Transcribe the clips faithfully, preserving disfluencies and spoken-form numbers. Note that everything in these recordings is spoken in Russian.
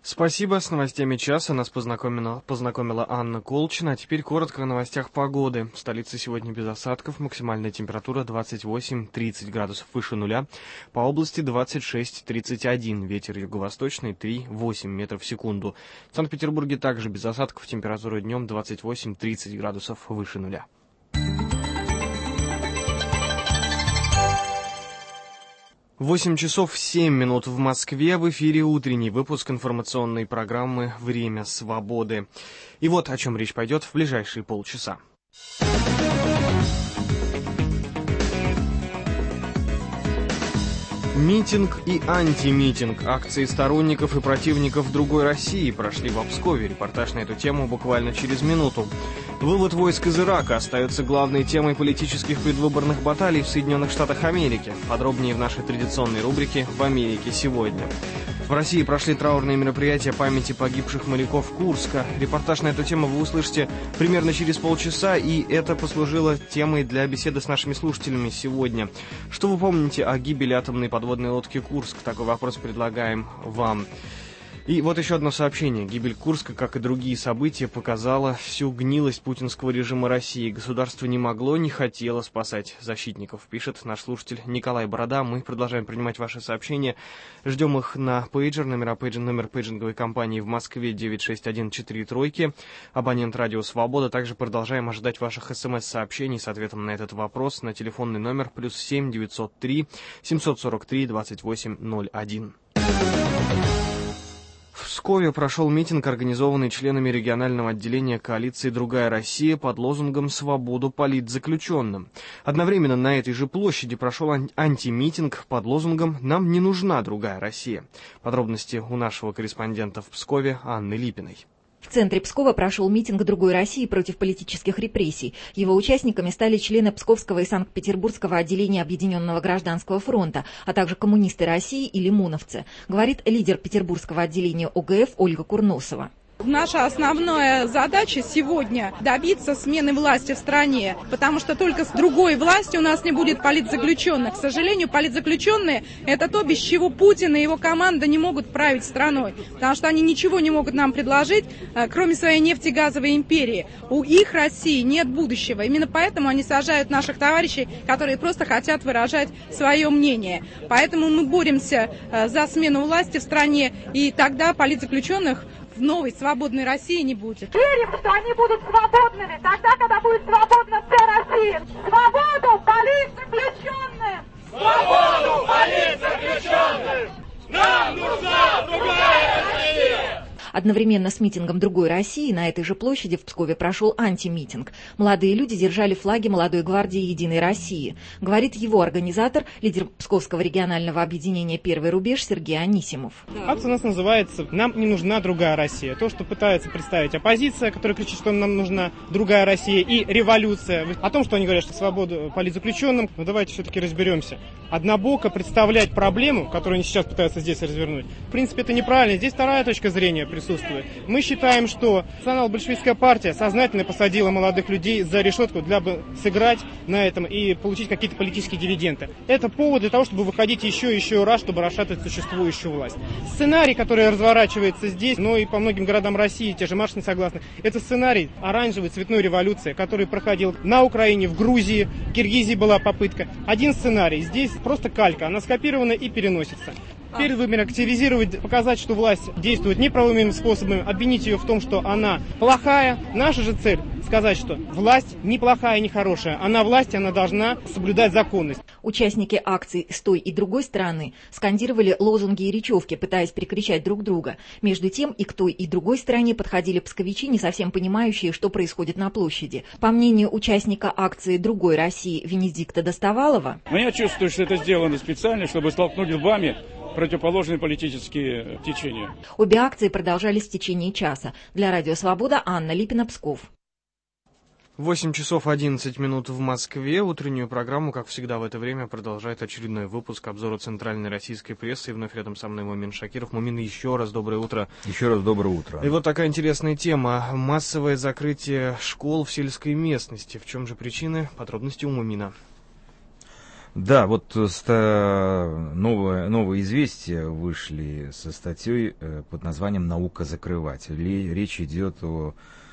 Спасибо. С новостями часа нас познакомила, познакомила Анна Колчина. А теперь коротко о новостях погоды. В столице сегодня без осадков. Максимальная температура двадцать восемь - тридцать градусов выше нуля. По области двадцать шесть - тридцать один. Ветер юго-восточный три - восемь метров в секунду. В Санкт-Петербурге также без осадков. Температура днем двадцать восемь - тридцать градусов выше нуля. восемь часов семь минут в Москве. В эфире утренний выпуск информационной программы «Время свободы». И вот о чем речь пойдет в ближайшие полчаса. Митинг и антимитинг. Акции сторонников и противников другой России прошли в Пскове. Репортаж на эту тему буквально через минуту. Вывод войск из Ирака остается главной темой политических предвыборных баталий в Соединенных Штатах Америки. Подробнее в нашей традиционной рубрике «В Америке сегодня». В России прошли траурные мероприятия памяти погибших моряков Курска. Репортаж на эту тему вы услышите примерно через полчаса, и это послужило темой для беседы с нашими слушателями сегодня. Что вы помните о гибели атомной подводной лодки «Курск»? Такой вопрос предлагаем вам. И вот еще одно сообщение. Гибель Курска, как и другие события, показала всю гнилость путинского режима России. Государство не могло, не хотело спасать защитников, пишет наш слушатель Николай Борода. Мы продолжаем принимать ваши сообщения. Ждем их на пейджер. Номера пейджер, номер пейджинговой компании в Москве девять шесть один четыре тройки. Абонент Радио Свобода. Также продолжаем ожидать ваших смс-сообщений с ответом на этот вопрос на телефонный номер плюс семь девятьсот три семьсот сорок три двадцать восемь ноль один. В Пскове прошел митинг, организованный членами регионального отделения коалиции «Другая Россия» под лозунгом «Свободу политзаключенным». Одновременно на этой же площади прошел ан- антимитинг под лозунгом «Нам не нужна другая Россия». Подробности у нашего корреспондента в Пскове Анны Липиной. В центре Пскова прошел митинг «Другой России» против политических репрессий. Его участниками стали члены Псковского и Санкт-Петербургского отделения Объединенного гражданского фронта, а также коммунисты России и лимоновцы, говорит лидер Петербургского отделения О Г Ф Ольга Курносова. Наша основная задача сегодня добиться смены власти в стране, потому что только с другой властью у нас не будет политзаключенных. К сожалению, политзаключенные – это то, без чего Путин и его команда не могут править страной, потому что они ничего не могут нам предложить, кроме своей нефтегазовой империи. У их России нет будущего. Именно поэтому они сажают наших товарищей, которые просто хотят выражать свое мнение. Поэтому мы боремся за смену власти в стране, и тогда политзаключенных в новой свободной России не будет. Верим, что они будут свободными тогда, когда будет свободна вся Россия. Свободу политзаключенным! Свободу политзаключенным! Нам нужна другая Россия! Одновременно с митингом «Другой России» на этой же площади в Пскове прошел антимитинг. Молодые люди держали флаги Молодой гвардии Единой России. Говорит его организатор, лидер Псковского регионального объединения «Первый рубеж» Сергей Анисимов. Акция у нас называется «Нам не нужна другая Россия». То, что пытается представить оппозиция, которая кричит, что нам нужна другая Россия, и революция. О том, что они говорят, что свободу политзаключенным, но давайте все-таки разберемся. Однобоко представлять проблему, которую они сейчас пытаются здесь развернуть, в принципе, это неправильно. Здесь вторая точка зрения присутствует. Мы считаем, что национал-большевистская партия сознательно посадила молодых людей за решетку, для бы сыграть на этом и получить какие-то политические дивиденды. Это повод для того, чтобы выходить еще и еще раз, чтобы расшатывать существующую власть. Сценарий, который разворачивается здесь, но и по многим городам России, те же марши не согласны, это сценарий оранжевой цветной революции, который проходил на Украине, в Грузии, в Киргизии была попытка. Один сценарий. Здесь просто калька, она скопирована и переносится. Перед выборами активизировать, показать, что власть действует неправовыми способами, обвинить ее в том, что она плохая. Наша же цель сказать, что власть не плохая, не хорошая. Она власть, она должна соблюдать законность. Участники акций с той и другой стороны скандировали лозунги и речевки, пытаясь перекричать друг друга. Между тем и к той и другой стороне подходили псковичи, не совсем понимающие, что происходит на площади. По мнению участника акции «Другой России» Венедикта Достовалова, но я чувствую, что это сделано специально, чтобы столкнуть лбами противоположные политические течения. Обе акции продолжались в течение часа. Для Радио Свобода Анна Липина, Псков. восемь часов одиннадцать минут в Москве. Утреннюю программу, как всегда в это время, продолжает очередной выпуск обзора центральной российской прессы. И вновь рядом со мной Мумин Шакиров. Мумин, еще раз доброе утро. Еще раз доброе утро. И вот такая интересная тема. Массовое закрытие школ в сельской местности. В чем же причины? Подробности у Мумина. Да, вот ста... новое, новые известия вышли со статьей э, под названием «Наука закрывать». Ли... Речь идет о,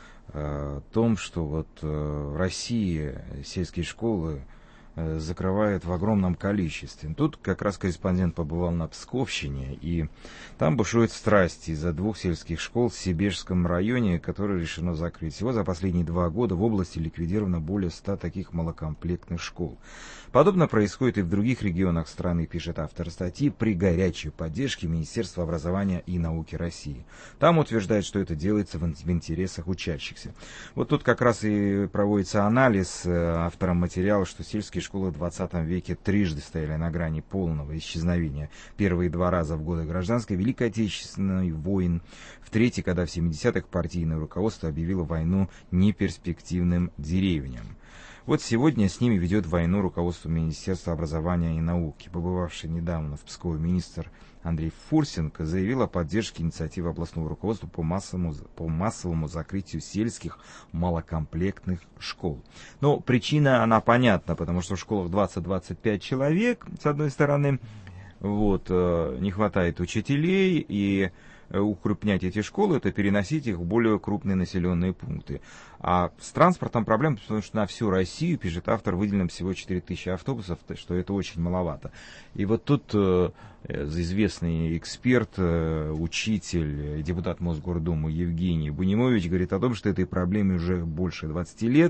о том, что вот э, в России сельские школы э, закрывают в огромном количестве. Тут как раз корреспондент побывал на Псковщине, и там бушуют страсти из-за двух сельских школ в Себежском районе, которые решено закрыть. Всего за последние два года в области ликвидировано более ста таких малокомплектных школ. Подобно происходит и в других регионах страны, пишет автор статьи, при горячей поддержке Министерства образования и науки России. Там утверждают, что это делается в интересах учащихся. Вот тут как раз и проводится анализ автором материала, что сельские школы в двадцатом веке трижды стояли на грани полного исчезновения. Первые два раза в годы гражданской Великой Отечественной войн, в третий, когда в семидесятых партийное руководство объявило войну неперспективным деревням. Вот сегодня с ними ведет войну руководство Министерства образования и науки. Побывавший недавно в Пскове министр Андрей Фурсенко заявил о поддержке инициативы областного руководства по массовому, по массовому закрытию сельских малокомплектных школ. Но причина, она понятна, потому что в школах двадцать-двадцать пять человек, с одной стороны, вот, не хватает учителей, и укрупнять эти школы, это переносить их в более крупные населенные пункты. А с транспортом проблем, потому что на всю Россию, пишет автор, выделено всего четыре тысячи автобусов, что это очень маловато. И вот тут э, известный эксперт, э, учитель, депутат Мосгордумы Евгений Бунимович говорит о том, что этой проблеме уже больше двадцати лет.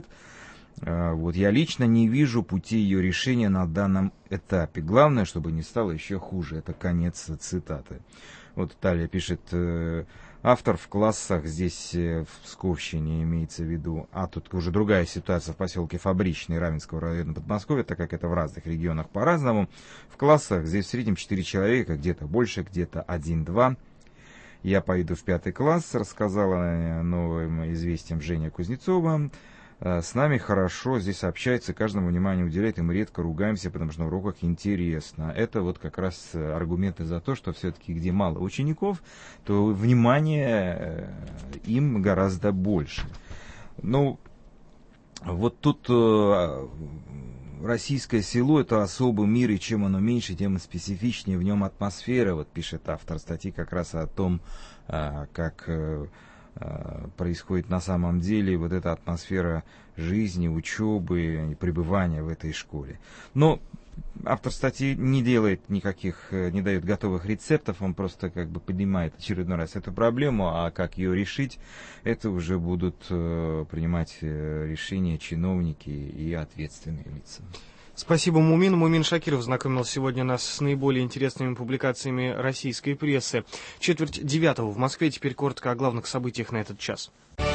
Э, вот, я лично не вижу пути ее решения на данном этапе. Главное, чтобы не стало еще хуже. Это конец цитаты. Вот далее пишет э, автор, в классах здесь э, в Псковщине имеется в виду, а тут уже другая ситуация в поселке Фабричный Раменского района Подмосковья, так как это в разных регионах по-разному. В классах здесь в среднем четыре человека, где-то больше, где-то один-два. Я пойду в пятый класс, рассказала новым известиям Женя Кузнецова. С нами хорошо здесь общается, каждому внимание уделяет, и мы редко ругаемся, потому что на уроках интересно. Это вот как раз аргументы за то, что все-таки где мало учеников, то внимание им гораздо больше. Ну, вот тут российское село — это особый мир, и чем оно меньше, тем специфичнее в нем атмосфера. Вот пишет автор статьи как раз о том, как происходит на самом деле вот эта атмосфера жизни, учебы и пребывания в этой школе. Но автор статьи не делает никаких, не дает готовых рецептов, он просто как бы поднимает очередной раз эту проблему, а как ее решить, это уже будут принимать решения чиновники и ответственные лица. Спасибо, Мумин. Мумин Шакиров знакомил сегодня нас с наиболее интересными публикациями российской прессы. Четверть девятого в Москве. Теперь коротко о главных событиях на этот час.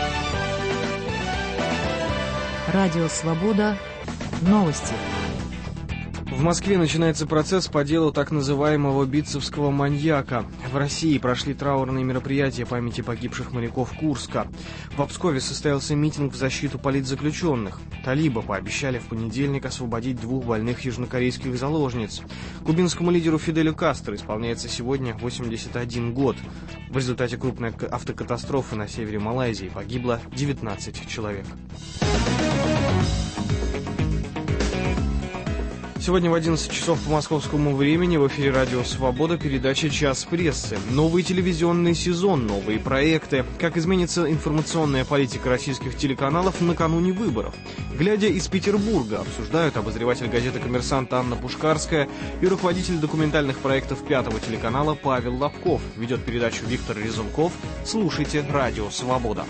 Радио «Свобода». Новости. В Москве начинается процесс по делу так называемого битцевского маньяка. В России прошли траурные мероприятия памяти погибших моряков Курска. В Пскове состоялся митинг в защиту политзаключенных. Талибы пообещали в понедельник освободить двух больных южнокорейских заложниц. Кубинскому лидеру Фиделю Кастро исполняется сегодня восемьдесят один год. В результате крупной автокатастрофы на севере Малайзии погибло девятнадцать человек. Сегодня в одиннадцать часов по московскому времени в эфире радио «Свобода» передача «Час прессы». Новый телевизионный сезон, новые проекты. Как изменится информационная политика российских телеканалов накануне выборов. Глядя из Петербурга, обсуждают обозреватель газеты «Коммерсант» Анна Пушкарская и руководитель документальных проектов Пятого телеканала Павел Лобков. Ведет передачу Виктор Резунков. Слушайте радио «Свобода».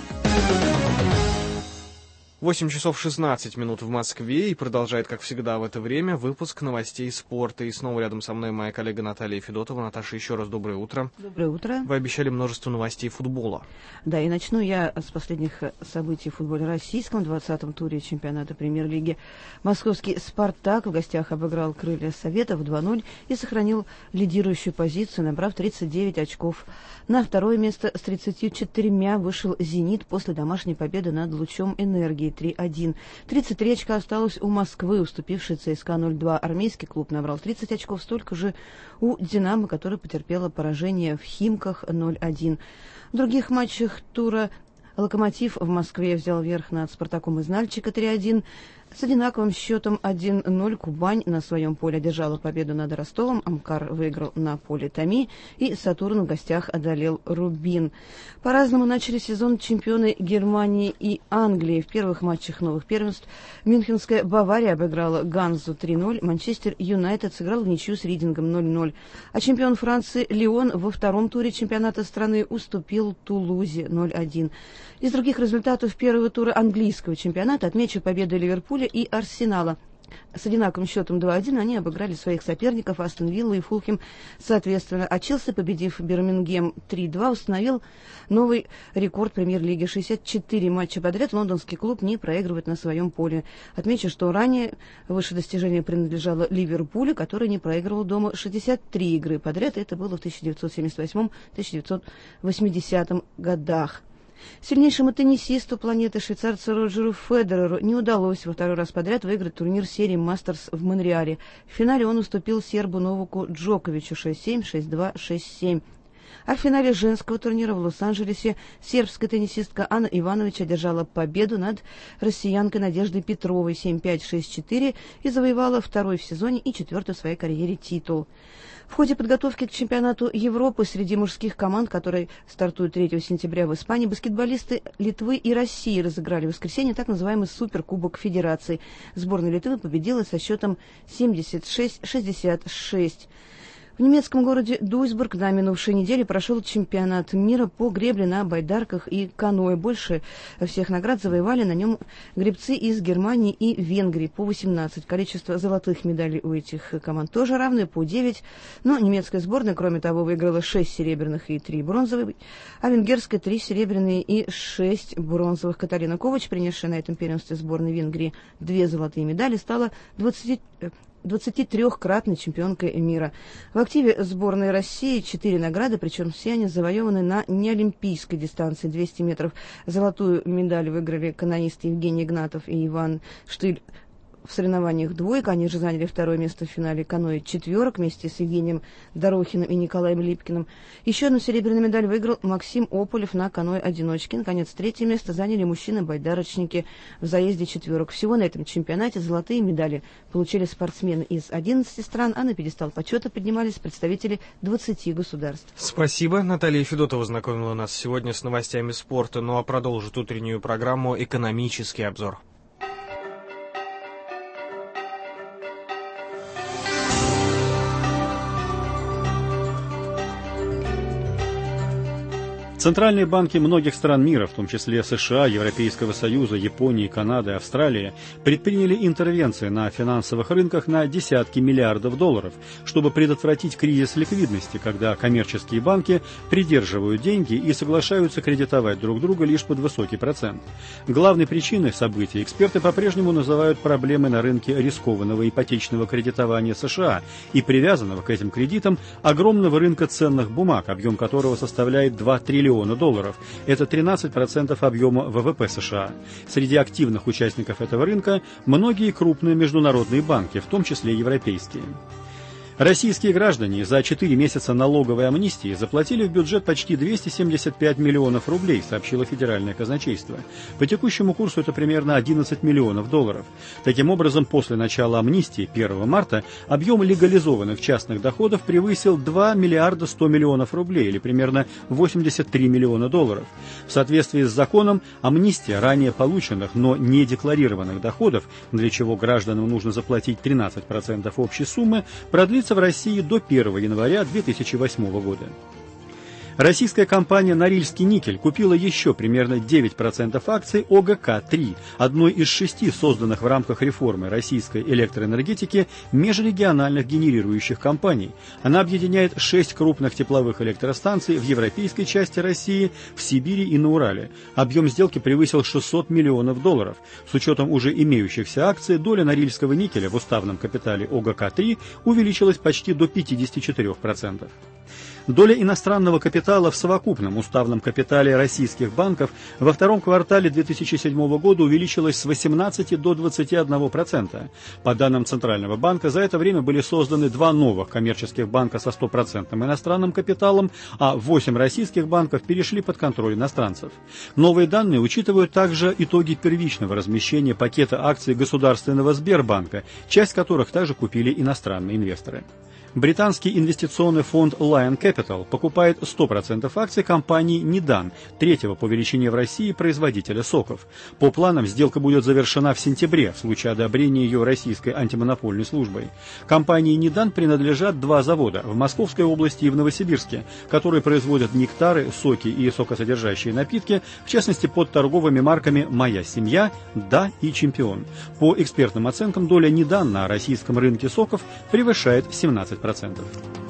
восемь часов шестнадцать минут в Москве, и продолжает, как всегда, в это время выпуск новостей спорта. И снова рядом со мной моя коллега Наталья Федотова. Наташа, еще раз доброе утро. Доброе утро. Вы обещали множество новостей футбола. Да, и начну я с последних событий в футболе российском. В двадцатом туре чемпионата премьер-лиги московский «Спартак» в гостях обыграл «Крылья Советов» два ноль и сохранил лидирующую позицию, набрав тридцать девять очков. На второе место с тридцатью четырьмя вышел «Зенит» после домашней победы над «Лучом энергии» три один. тридцать три очка осталось у Москвы, уступившей ЦСКА ноль два. Армейский клуб набрал тридцать очков, столько же у «Динамо», которая потерпела поражение в «Химках» ноль один. В других матчах тура «Локомотив» в Москве взял верх над «Спартаком» из Нальчика три один. С одинаковым счетом один ноль Кубань на своем поле одержала победу над Ростовом, Амкар выиграл на поле Томи и Сатурн в гостях одолел Рубин. По-разному начали сезон чемпионы Германии и Англии. В первых матчах новых первенств мюнхенская Бавария обыграла Ганзу три ноль, Манчестер Юнайтед сыграл в ничью с Ридингом ноль ноль, а чемпион Франции Лион во втором туре чемпионата страны уступил Тулузе ноль один. Из других результатов первого тура английского чемпионата отмечу победы Ливерпуля и Арсенала. С одинаковым счетом два один они обыграли своих соперников Астон Вилла и Фулхэм соответственно, а Челси, победив Бирмингем три два, установил новый рекорд премьер-лиги. шестьдесят четыре матча подряд лондонский клуб не проигрывает на своем поле. Отмечу, что ранее высшее достижение принадлежало Ливерпулю, который не проигрывал дома шестьдесят три игры подряд. Это было в тысяча девятьсот семьдесят восьмом — тысяча девятьсот восьмидесятом годах. Сильнейшему теннисисту планеты, швейцарцу Роджеру Федереру, не удалось во второй раз подряд выиграть турнир серии «Мастерс» в Монреале. В финале он уступил сербу Новаку Джоковичу шесть семь, шесть два, шесть семь. А в финале женского турнира в Лос-Анджелесе сербская теннисистка Анна Иванович одержала победу над россиянкой Надеждой Петровой семь пять, шесть четыре и завоевала второй в сезоне и четвертый в своей карьере титул. В ходе подготовки к чемпионату Европы среди мужских команд, который стартует третьего сентября в Испании, баскетболисты Литвы и России разыграли в воскресенье так называемый Суперкубок Федерации. Сборная Литвы победила со счетом семьдесят шесть шестьдесят шесть. В немецком городе Дуйсбург на минувшей неделе прошел чемпионат мира по гребле на байдарках и каноэ. Больше всех наград завоевали на нем гребцы из Германии и Венгрии по восемнадцать. Количество золотых медалей у этих команд тоже равное, по девять. Но немецкая сборная, кроме того, выиграла шесть серебряных и три бронзовых, а венгерская три серебряные и шесть бронзовых. Катарина Ковач, принесшая на этом первенстве сборной Венгрии две золотые медали, стала двадцати двадцатитрёхкратной чемпионкой мира. В активе сборной России четыре награды, причем все они завоеваны на неолимпийской дистанции двести метров. Золотую медаль выиграли каноисты Евгений Игнатов и Иван Штыль в соревнованиях двойка. Они же заняли второе место в финале каноэ четверок вместе с Евгением Дорохиным и Николаем Липкиным. Еще одну серебряную медаль выиграл Максим Ополев на каноэ одиночки. Наконец, третье место заняли мужчины-байдарочники в заезде четверок. Всего на этом чемпионате золотые медали получили спортсмены из одиннадцати стран, а на пьедестал почета поднимались представители двадцати государств. Спасибо. Наталья Федотова знакомила нас сегодня с новостями спорта, ну а продолжит утреннюю программу «Экономический обзор». Центральные банки многих стран мира, в том числе США, Европейского Союза, Японии, Канады, Австралии, предприняли интервенции на финансовых рынках на десятки миллиардов долларов, чтобы предотвратить кризис ликвидности, когда коммерческие банки придерживают деньги и соглашаются кредитовать друг друга лишь под высокий процент. Главной причиной событий эксперты по-прежнему называют проблемы на рынке рискованного ипотечного кредитования США и привязанного к этим кредитам огромного рынка ценных бумаг, объем которого составляет два триллиона долларов. Это тринадцать процентов объема вэ вэ пэ США. Среди активных участников этого рынка многие крупные международные банки, в том числе европейские. Российские граждане за четыре месяца налоговой амнистии заплатили в бюджет почти двести семьдесят пять миллионов рублей, сообщило Федеральное казначейство. По текущему курсу это примерно одиннадцать миллионов долларов. Таким образом, после начала амнистии первого марта объем легализованных частных доходов превысил два миллиарда сто миллионов рублей, или примерно восемьдесят три миллиона долларов. В соответствии с законом, амнистия ранее полученных, но не декларированных доходов, для чего гражданам нужно заплатить тринадцать процентов общей суммы, продлится в России до первого января две тысячи восьмого года. Российская компания «Норильский никель» купила еще примерно девять процентов акций о гэ ка три, одной из шести созданных в рамках реформы российской электроэнергетики межрегиональных генерирующих компаний. Она объединяет шесть крупных тепловых электростанций в европейской части России, в Сибири и на Урале. Объем сделки превысил шестьсот миллионов долларов. С учетом уже имеющихся акций, доля Норильского никеля в уставном капитале о гэ ка три увеличилась почти до пятидесяти четырёх процентов. Доля иностранного капитала в совокупном уставном капитале российских банков во втором квартале две тысячи седьмого года увеличилась с восемнадцати до двадцати одного процента. По данным Центрального банка, за это время были созданы два новых коммерческих банка со стопроцентным иностранным капиталом, а восемь российских банков перешли под контроль иностранцев. Новые данные учитывают также итоги первичного размещения пакета акций государственного Сбербанка, часть которых также купили иностранные инвесторы. Британский инвестиционный фонд Lion Capital покупает сто процентов акций компании Нидан, третьего по величине в России производителя соков. По планам сделка будет завершена в сентябре в случае одобрения ее российской антимонопольной службой. Компании Нидан принадлежат два завода в Московской области и в Новосибирске, которые производят нектары, соки и сокосодержащие напитки, в частности под торговыми марками «Моя семья», «Да» и «Чемпион». По экспертным оценкам, доля Нидан на российском рынке соков превышает семнадцать процентов.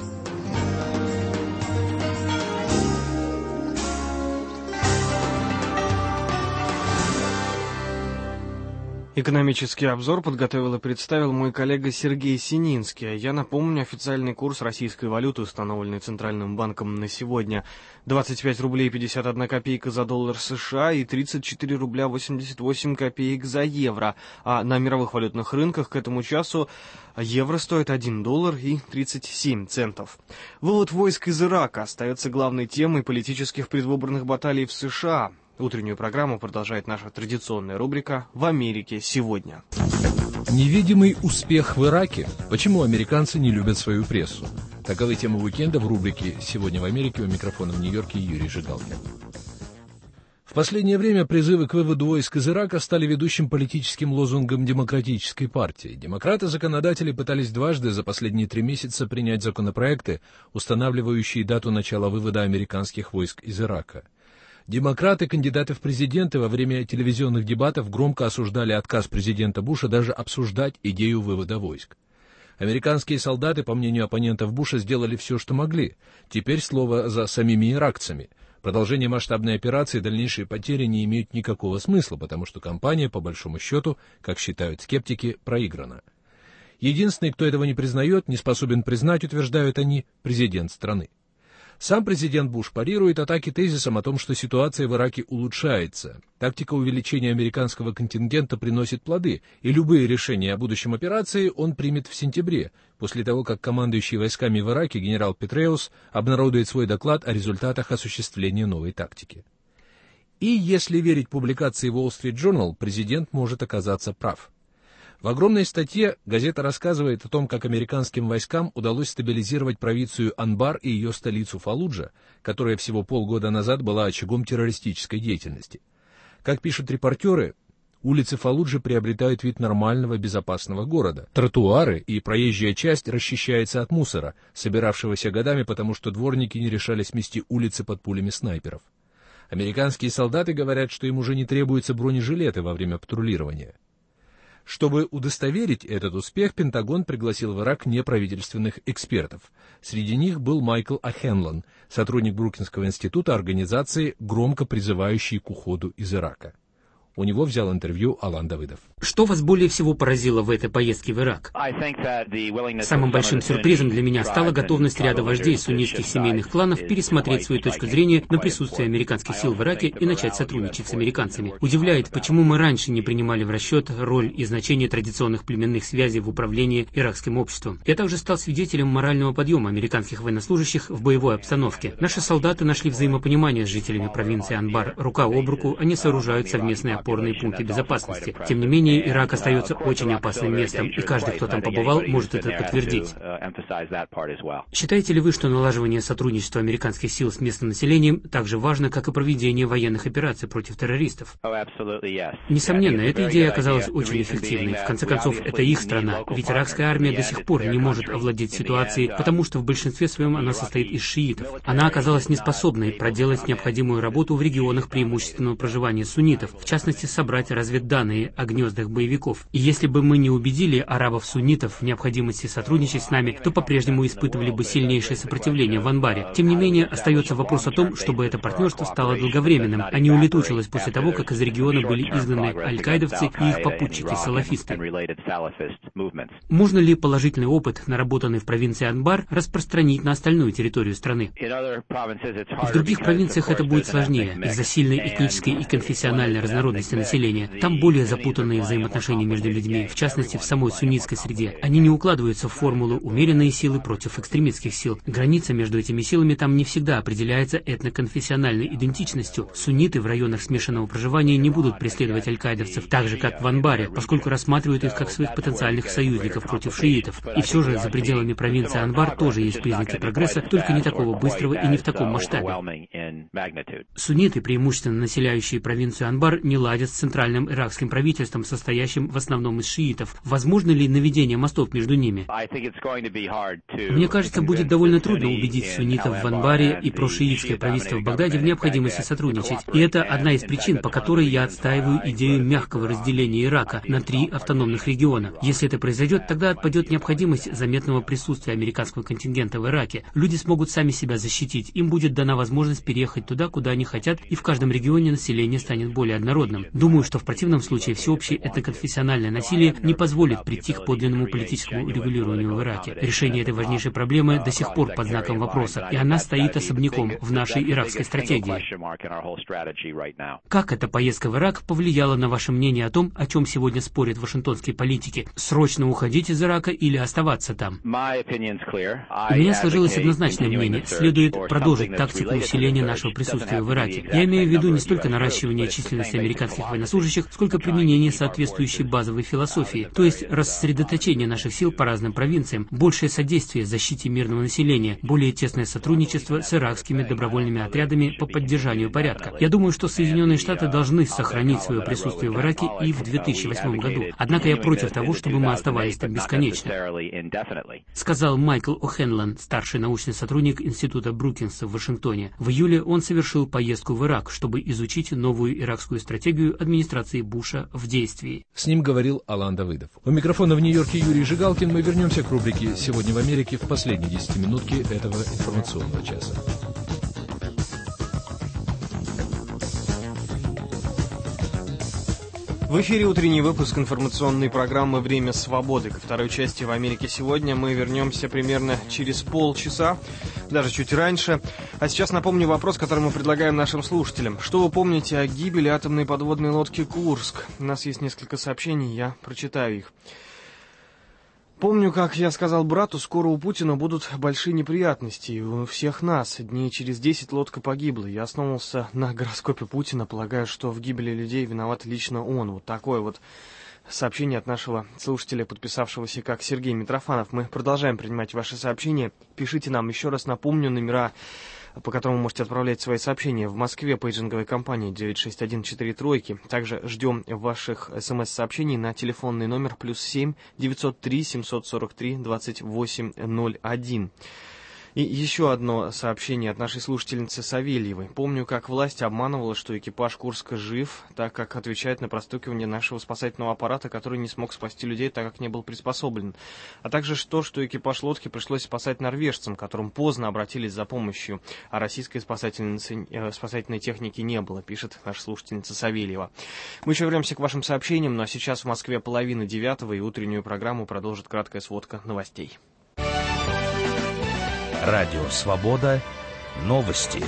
Экономический обзор подготовил и представил мой коллега Сергей Сининский. Я напомню, официальный курс российской валюты, установленный Центральным банком на сегодня, двадцать пять рублей пятьдесят одна копейка за доллар США и тридцать четыре рубля восемьдесят восемь копеек за евро. А на мировых валютных рынках к этому часу евро стоит один доллар и тридцать семь центов. Вывод войск из Ирака остается главной темой политических предвыборных баталий в США. Утреннюю программу продолжает наша традиционная рубрика «В Америке сегодня». Невидимый успех в Ираке. Почему американцы не любят свою прессу? Таковы темы уикенда в рубрике «Сегодня в Америке». У микрофона в Нью-Йорке Юрий Жигалкин. В последнее время призывы к выводу войск из Ирака стали ведущим политическим лозунгом Демократической партии. Демократы-законодатели пытались дважды за последние три месяца принять законопроекты, устанавливающие дату начала вывода американских войск из Ирака. Демократы, кандидаты в президенты, во время телевизионных дебатов громко осуждали отказ президента Буша даже обсуждать идею вывода войск. Американские солдаты, по мнению оппонентов Буша, сделали все, что могли. Теперь слово за самими иракцами. Продолжение масштабной операции и дальнейшие потери не имеют никакого смысла, потому что кампания, по большому счету, как считают скептики, проиграна. Единственный, кто этого не признает, не способен признать, утверждают они, президент страны. Сам президент Буш парирует атаки тезисом о том, что ситуация в Ираке улучшается. Тактика увеличения американского контингента приносит плоды, и любые решения о будущем операции он примет в сентябре, после того, как командующий войсками в Ираке генерал Петреус обнародует свой доклад о результатах осуществления новой тактики. И если верить публикации Wall Street Journal, президент может оказаться прав. В огромной статье газета рассказывает о том, как американским войскам удалось стабилизировать провинцию Анбар и ее столицу Фаллуджа, которая всего полгода назад была очагом террористической деятельности. Как пишут репортеры, улицы Фаллуджи приобретают вид нормального безопасного города. Тротуары и проезжая часть расчищается от мусора, собиравшегося годами, потому что дворники не решались смести улицы под пулями снайперов. Американские солдаты говорят, что им уже не требуются бронежилеты во время патрулирования. Чтобы удостоверить этот успех, Пентагон пригласил в Ирак неправительственных экспертов. Среди них был Майкл О'Хенлон, сотрудник Брукинского института, организации, громко призывающей к уходу из Ирака. У него взял интервью Алан Давыдов. Что вас более всего поразило в этой поездке в Ирак? Самым большим сюрпризом для меня стала готовность ряда вождей суннитских семейных кланов пересмотреть свою точку зрения на присутствие американских сил в Ираке и начать сотрудничать с американцами. Удивляет, почему мы раньше не принимали в расчет роль и значение традиционных племенных связей в управлении иракским обществом. Я также стал свидетелем морального подъема американских военнослужащих в боевой обстановке. Наши солдаты нашли взаимопонимание с жителями провинции Анбар. Рука об руку они сооружают совместные опорные пункты безопасности. Тем не менее, Ирак остается очень опасным местом, и каждый, кто там побывал, может это подтвердить. Считаете ли вы, что налаживание сотрудничества американских сил с местным населением так же важно, как и проведение военных операций против террористов? Несомненно, эта идея оказалась очень эффективной. В конце концов, это их страна, ведь иракская армия до сих пор не может овладеть ситуацией, потому что в большинстве своем она состоит из шиитов. Она оказалась неспособной проделать необходимую работу в регионах преимущественного проживания суннитов, в частности, частности, собрать разведданные о гнездах боевиков. И если бы мы не убедили арабов-суннитов в необходимости сотрудничать с нами, то по-прежнему испытывали бы сильнейшее сопротивление в Анбаре. Тем не менее, остается вопрос о том, чтобы это партнерство стало долговременным, а не улетучилось после того, как из региона были изгнаны аль-каидовцы и их попутчики-салафисты. Можно ли положительный опыт, наработанный в провинции Анбар, распространить на остальную территорию страны? В других провинциях это будет сложнее, из-за сильной этнической и конфессиональной разнородности населения. Там более запутанные взаимоотношения между людьми, в частности, в самой суннитской среде. Они не укладываются в формулу умеренные силы против экстремистских сил. Граница между этими силами там не всегда определяется этноконфессиональной идентичностью. Сунниты в районах смешанного проживания не будут преследовать аль-каидовцев, так же, как в Анбаре, поскольку рассматривают их как своих потенциальных союзников против шиитов. И все же за пределами провинции Анбар тоже есть признаки прогресса, только не такого быстрого и не в таком масштабе. Сунниты, преимущественно населяющие провинцию Анбар, не ладят с центральным иракским правительством, состоящим в основном из шиитов. Возможно ли наведение мостов между ними? Мне кажется, будет довольно трудно убедить суннитов в Анбаре и прошиитское правительство в Багдаде в необходимости сотрудничать. И это одна из причин, по которой я отстаиваю идею мягкого разделения Ирака на три автономных региона. Если это произойдет, тогда отпадет необходимость заметного присутствия американского контингента в Ираке. Люди смогут сами себя защитить, им будет дана возможность переехать туда, куда они хотят, и в каждом регионе население станет более однородным. Думаю, что в противном случае всеобщее этноконфессиональное насилие не позволит прийти к подлинному политическому регулированию в Ираке. Решение этой важнейшей проблемы до сих пор под знаком вопроса, и она стоит особняком в нашей иракской стратегии. Как эта поездка в Ирак повлияла на ваше мнение о том, о чем сегодня спорят вашингтонские политики? Срочно уходить из Ирака или оставаться там? У меня сложилось однозначное мнение. Следует продолжить тактику усиления нашего присутствия в Ираке. Я имею в виду не столько наращивание численности американских военнослужащих, сколько применение соответствующей базовой философии, то есть рассредоточение наших сил по разным провинциям, большее содействие защите мирного населения, более тесное сотрудничество с иракскими добровольными отрядами по поддержанию порядка. Я думаю, что Соединенные Штаты должны сохранить свое присутствие в Ираке и в две тысячи восьмом году. Однако я против того, чтобы мы оставались там бесконечно, сказал Майкл О'Хенлон, старший научный сотрудник Института Брукинса в Вашингтоне. В июле он совершил поездку в Ирак, чтобы изучить новую иракскую стратегию администрации Буша в действии. С ним говорил Алан Давыдов. У микрофона в Нью-Йорке Юрий Жигалкин. Мы вернемся к рубрике «Сегодня в Америке» в последней десятиминутке этого информационного часа. В эфире утренний выпуск информационной программы «Время свободы». Ко второй части «В Америке сегодня» мы вернемся примерно через полчаса, даже чуть раньше. А сейчас напомню вопрос, который мы предлагаем нашим слушателям. Что вы помните о гибели атомной подводной лодки «Курск»? У нас есть несколько сообщений, я прочитаю их. Помню, как я сказал брату, скоро у Путина будут большие неприятности, и у всех нас. Дней через десять лодка погибла. Я основывался на гороскопе Путина, полагая, что в гибели людей виноват лично он. Вот такое вот сообщение от нашего слушателя, подписавшегося как Сергей Митрофанов. Мы продолжаем принимать ваши сообщения. Пишите нам, еще раз напомню, номера, по которому можете отправлять свои сообщения. В Москве пейджинговая компания девять шесть один четыре тройки. Также ждем ваших смс-сообщений на телефонный номер плюс семь девятьсот три семьсот сорок три двадцать восемь ноль один. И еще одно сообщение от нашей слушательницы Савельевой. Помню, как власть обманывала, что экипаж Курска жив, так как отвечает на простукивание нашего спасательного аппарата, который не смог спасти людей, так как не был приспособлен. А также то, что экипаж лодки пришлось спасать норвежцам, которым поздно обратились за помощью, а российской спасательной, э, спасательной техники не было, пишет наша слушательница Савельева. Мы еще вернемся к вашим сообщениям, но сейчас в Москве половина девятого, и утреннюю программу продолжит краткая сводка новостей. Радио «Свобода». Новости.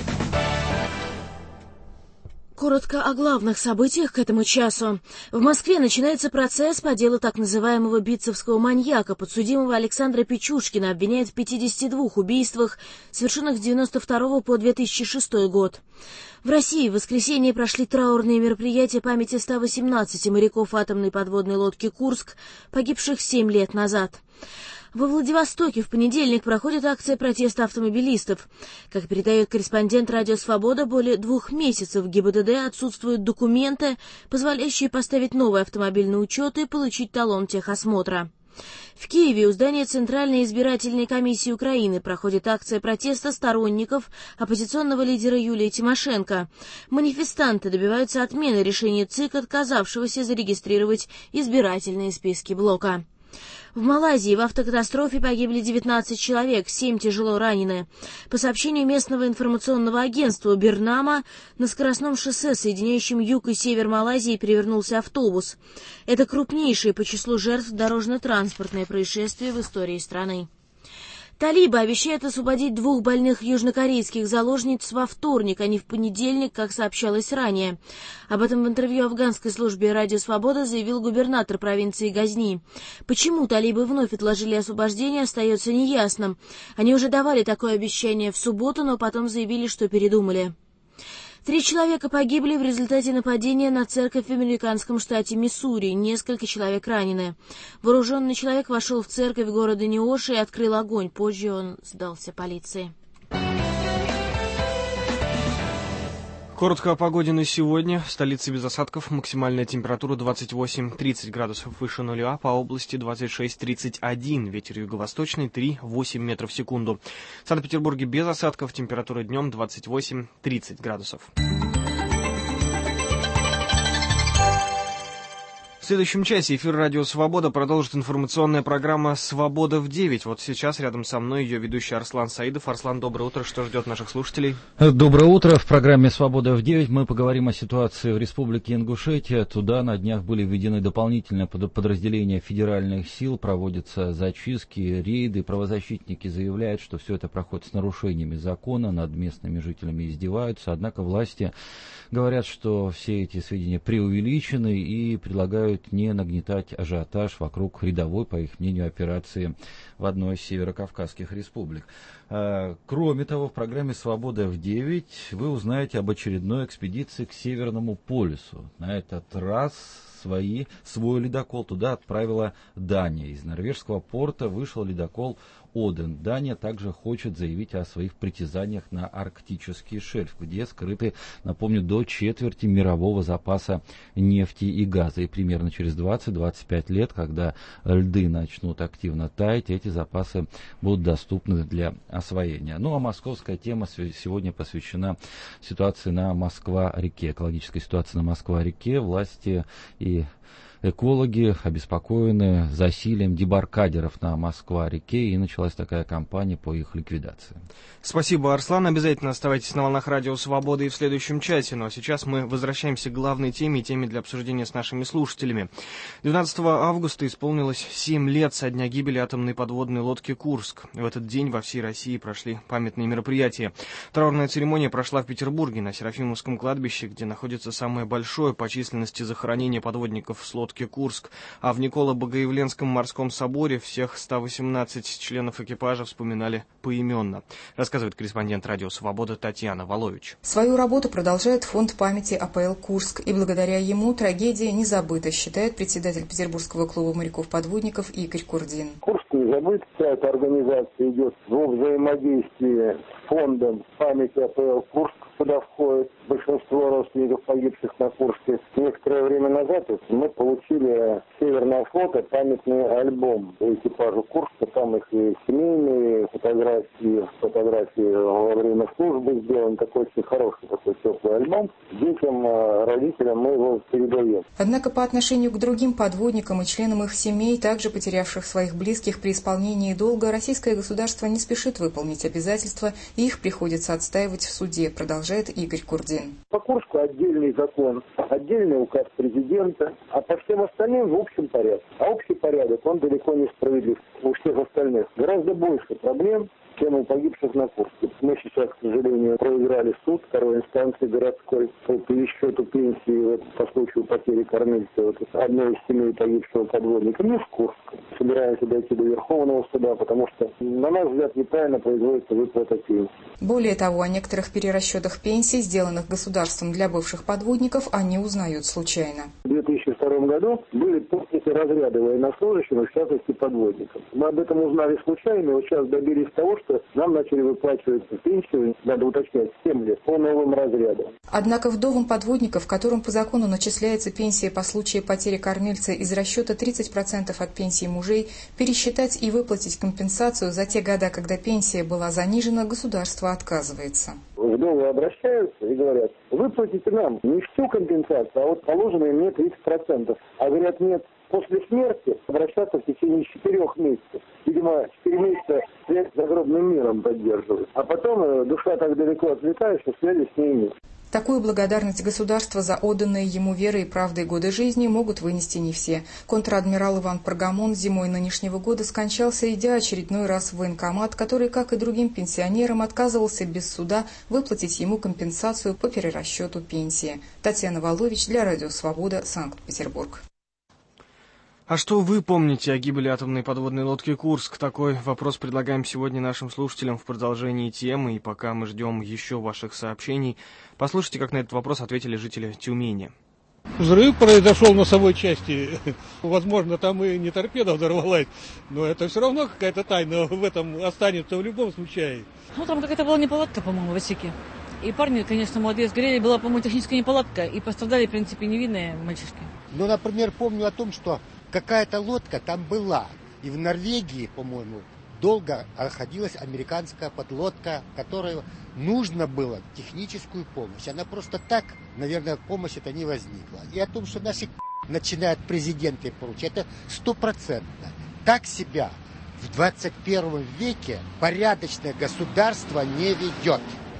Коротко о главных событиях к этому часу. В Москве начинается процесс по делу так называемого битцевского маньяка. Подсудимого Александра Печушкина обвиняют в пятидесяти двух убийствах, совершенных с девяносто второго по две тысячи шестой год. В России в воскресенье прошли траурные мероприятия памяти ста восемнадцати моряков атомной подводной лодки «Курск», погибших семь лет назад. Во Владивостоке в понедельник проходит акция протеста автомобилистов. Как передает корреспондент «Радио Свобода», более двух месяцев в ГИБДД отсутствуют документы, позволяющие поставить новый автомобиль на учет и получить талон техосмотра. В Киеве у здания Центральной избирательной комиссии Украины проходит акция протеста сторонников оппозиционного лидера Юлии Тимошенко. Манифестанты добиваются отмены решения ЦИК, отказавшегося зарегистрировать избирательные списки блока. В Малайзии в автокатастрофе погибли девятнадцать человек, семь тяжело ранены. По сообщению местного информационного агентства Бирнама, на скоростном шоссе, соединяющем юг и север Малайзии, перевернулся автобус. Это крупнейшее по числу жертв дорожно-транспортное происшествие в истории страны. Талибы обещают освободить двух больных южнокорейских заложниц во вторник, а не в понедельник, как сообщалось ранее. Об этом в интервью афганской службе «Радио Свобода» заявил губернатор провинции Газни. Почему талибы вновь отложили освобождение, остается неясным. Они уже давали такое обещание в субботу, но потом заявили, что передумали. Три человека погибли в результате нападения на церковь в американском штате Миссури. Несколько человек ранены. Вооруженный человек вошел в церковь города Неоши и открыл огонь. Позже он сдался полиции. Коротко о погоде на сегодня. В столице без осадков. Максимальная температура двадцать восемь - тридцать градусов выше нуля. По области двадцать шесть - тридцать один. Ветер юго-восточный три - восемь метров в секунду. В Санкт-Петербурге без осадков. Температура днем двадцать восемь - тридцать градусов. В следующем часе эфир «Радио Свобода» продолжит информационная программа «Свобода в девять». Вот сейчас рядом со мной ее ведущий Арслан Саидов. Арслан, доброе утро. Что ждет наших слушателей? Доброе утро. В программе «Свобода в девять» мы поговорим о ситуации в Республике Ингушетия. Туда на днях были введены дополнительные подразделения федеральных сил, проводятся зачистки, рейды. Правозащитники заявляют, что все это проходит с нарушениями закона, над местными жителями издеваются. Однако власти говорят, что все эти сведения преувеличены и предлагают не нагнетать ажиотаж вокруг рядовой, по их мнению, операции в одной из северокавказских республик. Кроме того, в программе «Свобода в девять» вы узнаете об очередной экспедиции к Северному полюсу. На этот раз свои, свой ледокол туда отправила Дания. Из норвежского порта вышел ледокол Оден. Дания также хочет заявить о своих притязаниях на арктический шельф, где скрыты, напомню, до четверти мирового запаса нефти и газа. И примерно через двадцать - двадцать пять лет, когда льды начнут активно таять, эти запасы будут доступны для освоения. Ну а московская тема сегодня посвящена ситуации на Москва-реке, экологической ситуации на Москва-реке. Власти и экологи обеспокоены засилием дебаркадеров на Москва-реке, и началась такая кампания по их ликвидации. Спасибо, Арслан. Обязательно оставайтесь на волнах «Радио Свобода» и в следующем часе. Ну а сейчас мы возвращаемся к главной теме и теме для обсуждения с нашими слушателями. двенадцатого августа исполнилось семь лет со дня гибели атомной подводной лодки «Курск». В этот день во всей России прошли памятные мероприятия. Траурная церемония прошла в Петербурге на Серафимовском кладбище, где находится самое большое по численности захоронение подводников с лодки «Курск», а в Николо-Богоявленском морском соборе всех ста восемнадцати членов экипажа вспоминали поименно. Рассказывает корреспондент «Радио Свобода» Татьяна Волович. Свою работу продолжает фонд памяти АПЛ «Курск», и благодаря ему трагедия не забыта, считает председатель Петербургского клуба моряков-подводников Игорь Курдин. Курск не забыт, вся эта организация идет во взаимодействии с фондом памяти АПЛ «Курск». Сюда входит большинство родственников погибших на Курске. Некоторое время назад мы получили с Северного флота памятный альбом по экипажу Курска. Там их и семейные фотографии, фотографии во время службы сделан. Такой очень хороший, такой теплый альбом. Детям, родителям мы его передаем. Однако по отношению к другим подводникам и членам их семей, также потерявших своих близких при исполнении долга, российское государство не спешит выполнить обязательства, и их приходится отстаивать в суде, продолжает Игорь Курдин. По Курску отдельный закон, отдельный указ президента, а по всем остальным в общем порядке. А общий порядок, он далеко не справедлив у всех остальных. Гораздо больше проблем, чем у погибших на Курске. Мы сейчас, к сожалению, проиграли суд второй инстанции городской по пересчету пенсии вот, по случаю потери кормильца вот, одной из семей погибшего подводника. Не в Курск. Собираемся дойти до Верховного суда, потому что, на наш взгляд, неправильно производится выплата пенсии. Более того, о некоторых перерасчетах пенсий, сделанных государством для бывших подводников, они узнают случайно. В две тысячи втором году были подняты разряды военнослужащих, в частности подводников. Мы об этом узнали случайно, и вот сейчас добились того, что нам начали выплачивать пенсию, надо уточнять, семь лет по новым разрядам. Однако вдовам подводников, которым по закону начисляется пенсия по случаю потери кормильца из расчета тридцать процентов от пенсии мужей, пересчитать и выплатить компенсацию за те года, когда пенсия была занижена, государство отказывается. Вдовы обращаются и говорят, выплатите нам не всю компенсацию, а вот положенные мне тридцать процентов. А говорят, нет, после смерти обращаться в течение четырех месяцев. Видимо, четыре месяца связь с загробным миром поддерживают. А потом душа так далеко отлетает, что связи с ней нет. Такую благодарность государства за отданные ему верой и правдой годы жизни могут вынести не все. Контр-адмирал Иван Паргамон зимой нынешнего года скончался, идя очередной раз в военкомат, который, как и другим пенсионерам, отказывался без суда выплатить ему компенсацию по перерасчету пенсии. Татьяна Волович для Радио Свобода, Санкт-Петербург. А что вы помните о гибели атомной подводной лодки «Курск»? Такой вопрос предлагаем сегодня нашим слушателям в продолжении темы. И пока мы ждем еще ваших сообщений, послушайте, как на этот вопрос ответили жители Тюмени. Взрыв произошел в носовой части. Возможно, там и не торпеда взорвалась, но это все равно какая-то тайна в этом останется в любом случае. Ну, там какая-то была неполадка, по-моему, в отсеке. И парни, конечно, молодые сгорели. Была, по-моему, техническая неполадка. И пострадали, в принципе, невинные мальчишки. Ну, например, помню о том, что какая-то лодка там была. И в Норвегии, по-моему, долго находилась американская подлодка, которой нужно было техническую помощь. Она просто так, наверное, помощь это не возникла. И о том, что наши начинают президенты поручать, это стопроцентно. Так себя в двадцать первом веке порядочное государство не ведет.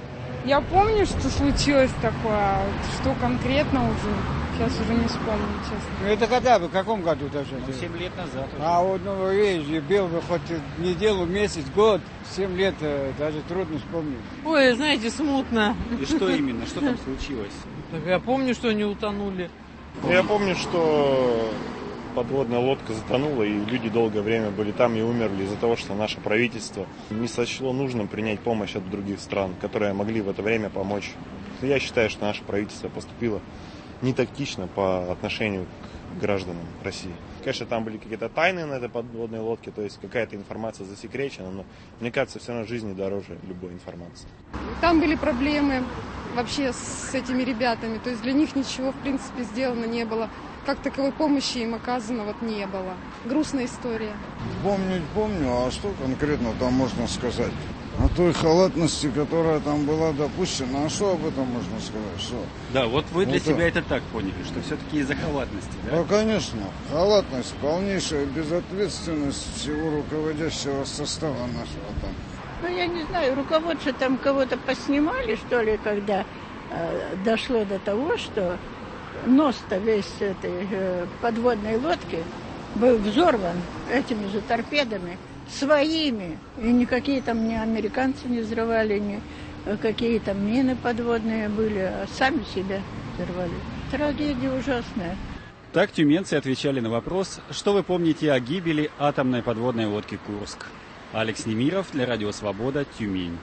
Я помню, что случилось такое, что конкретно уже, сейчас уже не вспомню, честно. Это когда, в каком году даже? Ну, семь лет назад. Уже. А вот, ну, видишь, был бы хоть неделю, месяц, год, семь лет, даже трудно вспомнить. Ой, знаете, смутно. И что именно, что там случилось? Так я помню, что они утонули. Я помню, что подводная лодка затонула, и люди долгое время были там и умерли из-за того, что наше правительство не сочло нужным принять помощь от других стран, которые могли в это время помочь. Я считаю, что наше правительство поступило не тактично по отношению к гражданам России. Конечно, там были какие-то тайны на этой подводной лодке, то есть какая-то информация засекречена, но мне кажется, все равно жизни дороже любой информации. Там были проблемы вообще с этими ребятами, то есть для них ничего, в принципе, сделано не было. Как таковой помощи им оказано вот не было. Грустная история. Помнить помню, а что конкретно там можно сказать? О той халатности, которая там была допущена, а что об этом можно сказать? Что? Да, вот вы для вот себя это так поняли, что все-таки из-за халатности, да? Да, конечно. Халатность, полнейшая безответственность всего руководящего состава нашего там. Ну, я не знаю, руководство там кого-то поснимали, что ли, когда э, дошло до того, что нос-то весь этой э, подводной лодки был взорван этими же торпедами, своими. И никакие там ни американцы не взрывали, ни какие там мины подводные были, а сами себя взорвали. Трагедия ужасная. Так тюменцы отвечали на вопрос, что вы помните о гибели атомной подводной лодки «Курск». Алекс Немиров для Радио Свобода, Тюмень.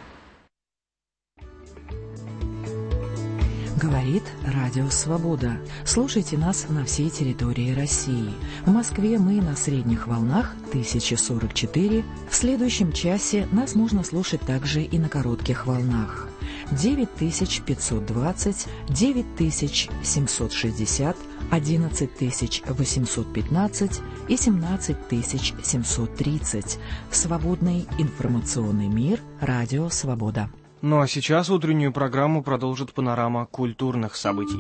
Говорит Радио Свобода. Слушайте нас на всей территории России. В Москве мы на средних волнах тысяча сорок четыре. В следующем часе нас можно слушать также и на коротких волнах. девять тысяч пятьсот двадцать, девять тысяч семьсот шестьдесят, одиннадцать тысяч восемьсот пятнадцать и семнадцать тысяч семьсот тридцать. Свободный информационный мир. Радио Свобода. Ну а сейчас утреннюю программу продолжит панорама культурных событий.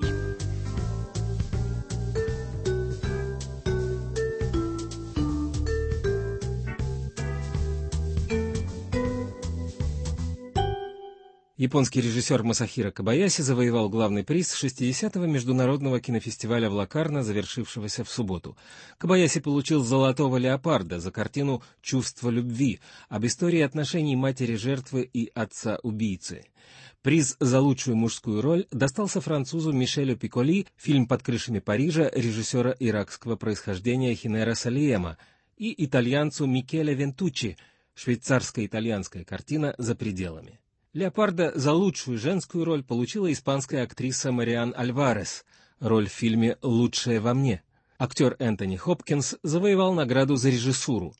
Японский режиссер Масахиро Кобаяси завоевал главный приз шестидесятого международного кинофестиваля в Локарно, завершившегося в субботу. Кобаяси получил «Золотого леопарда» за картину «Чувство любви» об истории отношений матери жертвы и отца-убийцы. Приз за лучшую мужскую роль достался французу Мишелю Пиколи, фильм «Под крышами Парижа» режиссера иракского происхождения Хинера Салиема, и итальянцу Микеле Вентуччи, швейцарско-итальянская картина «За пределами». «Леопарда» за лучшую женскую роль получила испанская актриса Мариан Альварес, роль в фильме «Лучшее во мне». Актер Энтони Хопкинс завоевал награду за режиссуру.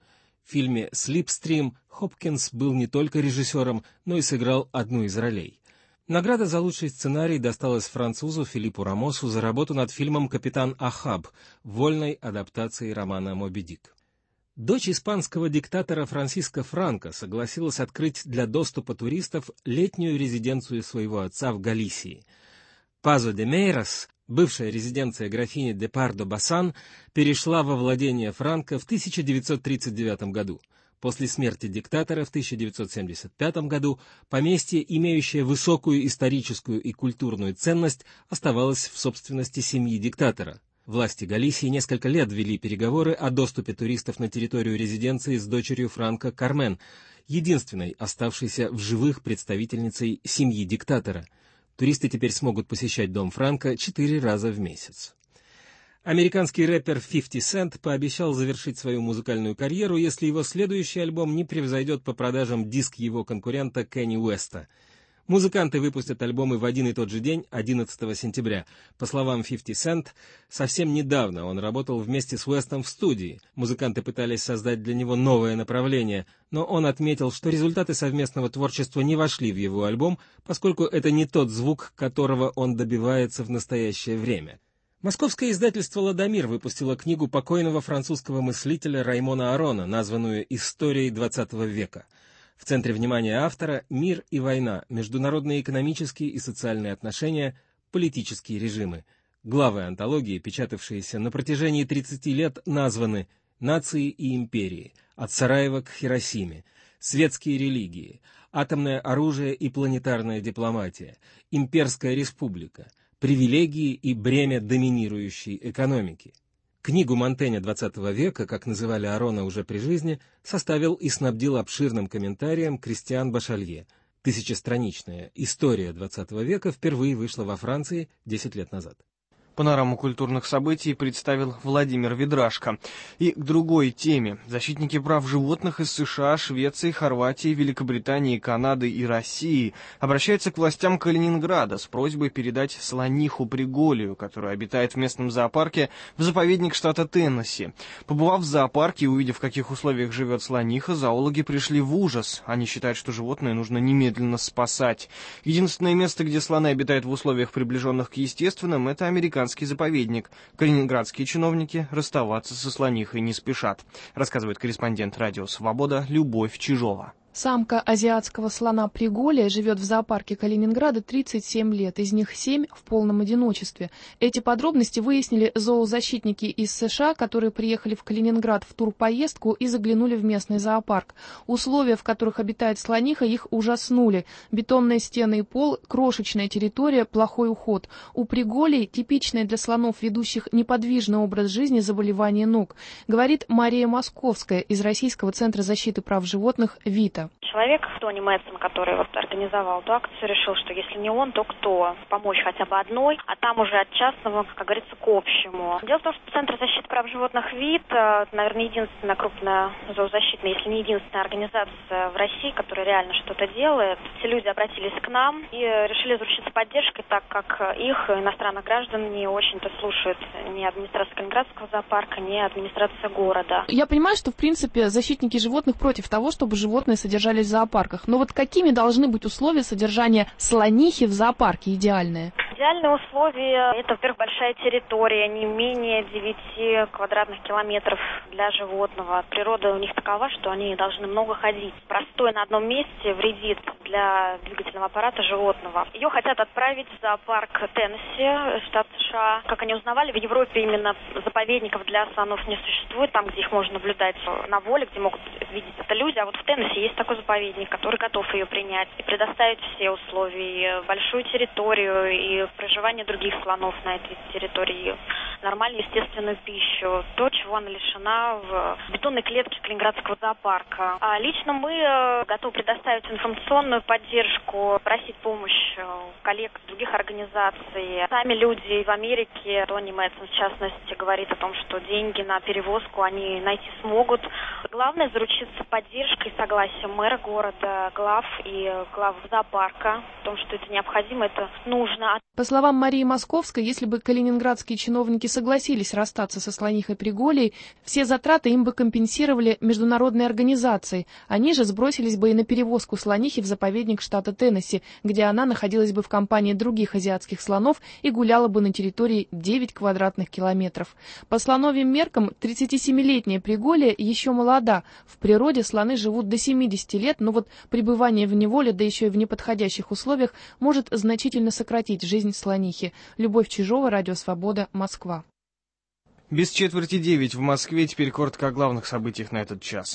В фильме «Слипстрим» Хопкинс был не только режиссером, но и сыграл одну из ролей. Награда за лучший сценарий досталась французу Филиппу Рамосу за работу над фильмом «Капитан Ахаб», вольной адаптацией романа «Моби Дик». Дочь испанского диктатора Франсиско Франко согласилась открыть для доступа туристов летнюю резиденцию своего отца в Галисии. Пазо де Мейрос, бывшая резиденция графини де Пардо-Бассан, перешла во владение Франко в тысяча девятьсот тридцать девятом году. После смерти диктатора в тысяча девятьсот семьдесят пятом году поместье, имеющее высокую историческую и культурную ценность, оставалось в собственности семьи диктатора. Власти Галисии несколько лет вели переговоры о доступе туристов на территорию резиденции с дочерью Франко Кармен, единственной оставшейся в живых представительницей семьи диктатора. Туристы теперь смогут посещать дом Франко четыре раза в месяц. Американский рэпер фифти Cent пообещал завершить свою музыкальную карьеру, если его следующий альбом не превзойдет по продажам диск его конкурента Кенни Уэста. Музыканты выпустят альбомы в один и тот же день, одиннадцатого сентября. По словам фифти Cent, совсем недавно он работал вместе с Уэстом в студии. Музыканты пытались создать для него новое направление, но он отметил, что результаты совместного творчества не вошли в его альбом, поскольку это не тот звук, которого он добивается в настоящее время. Московское издательство «Ладомир» выпустило книгу покойного французского мыслителя Раймона Арона, названную «Историей двадцатого века». В центре внимания автора мир и война, международные экономические и социальные отношения, политические режимы. Главы антологии, печатавшиеся на протяжении тридцати лет, названы «Нации и империи», «От Сараева к Хиросиме», «Светские религии», «Атомное оружие и планетарная дипломатия», «Имперская республика», «Привилегии и бремя доминирующей экономики». Книгу Монтэня двадцатого века, как называли Арона уже при жизни, составил и снабдил обширным комментарием Кристиан Башалье. Тысячестраничная «История двадцатого века» впервые вышла во Франции десять лет назад. Панораму культурных событий представил Владимир Ведрашко. И к другой теме. Защитники прав животных из США, Швеции, Хорватии, Великобритании, Канады и России обращаются к властям Калининграда с просьбой передать слониху Приголию, которая обитает в местном зоопарке, в заповедник штата Теннесси. Побывав в зоопарке и увидев, в каких условиях живет слониха, зоологи пришли в ужас. Они считают, что животное нужно немедленно спасать. Единственное место, где слоны обитают в условиях, приближенных к естественным, это американский заповедник. Калининградские чиновники расставаться со слонихой не спешат, рассказывает корреспондент радио «Свобода» Любовь Чижова. Самка азиатского слона Приголия живет в зоопарке Калининграда тридцать семь лет, из них семь в полном одиночестве. Эти подробности выяснили зоозащитники из США, которые приехали в Калининград в турпоездку и заглянули в местный зоопарк. Условия, в которых обитает слониха, их ужаснули. Бетонные стены и пол, крошечная территория, плохой уход. У Приголий типичное для слонов, ведущих неподвижный образ жизни, заболевание ног, говорит Мария Московская из Российского центра защиты прав животных «Вита». Человек, Тони Мэтсон, который вот организовал эту акцию, решил, что если не он, то кто? Помочь хотя бы одной, а там уже от частного, как говорится, к общему. Дело в том, что Центр защиты прав животных «Вита», наверное, единственная крупная зоозащитная, если не единственная организация в России, которая реально что-то делает. Все люди обратились к нам и решили заручиться поддержкой, так как их, иностранных граждан, не очень-то слушает ни администрация Калининградского зоопарка, ни администрация города. Я понимаю, что, в принципе, защитники животных против того, чтобы животные содержались в зоопарках. Но вот какими должны быть условия содержания слонихи в зоопарке идеальные? Идеальные условия – это, во-первых, большая территория, не менее девяти квадратных километров для животного. Природа у них такова, что они должны много ходить. Простой на одном месте вредит для двигательного аппарата животного. Ее хотят отправить в зоопарк Теннесси, штат США. Как они узнавали, в Европе именно заповедников для слонов не существует, там, где их можно наблюдать на воле, где могут видеть это люди. А вот в Теннесси есть такой заповедник, который готов ее принять и предоставить все условия, большую территорию и проживание других слонов на этой территории, нормальную естественную пищу, то, чего она лишена в бетонной клетке Калининградского зоопарка. А лично мы готовы предоставить информационную поддержку, просить помощь коллег других организаций. Сами люди в Америке, Тони Мэтсон, в частности, говорит о том, что деньги на перевозку они найти смогут. Главное заручиться поддержкой и согласием мэра города, глав и глав зоопарка, в том, что это необходимо, это нужно. По словам Марии Московской, если бы калининградские чиновники согласились расстаться со слонихой Приголей, все затраты им бы компенсировали международные организации. Они же сбросились бы и на перевозку слонихи в заповедник штата Теннесси, где она находилась бы в компании других азиатских слонов и гуляла бы на территории девять квадратных километров. По слоновьим меркам тридцатисемилетняя Приголя еще молода. В природе слоны живут до семидесяти лет, но вот пребывание в неволе, да еще и в неподходящих условиях, может значительно сократить жизнь слонихи. Любовь Чижова, Радио Свобода, Москва. Без четверти девять в Москве. Теперь коротко о главных событиях на этот час.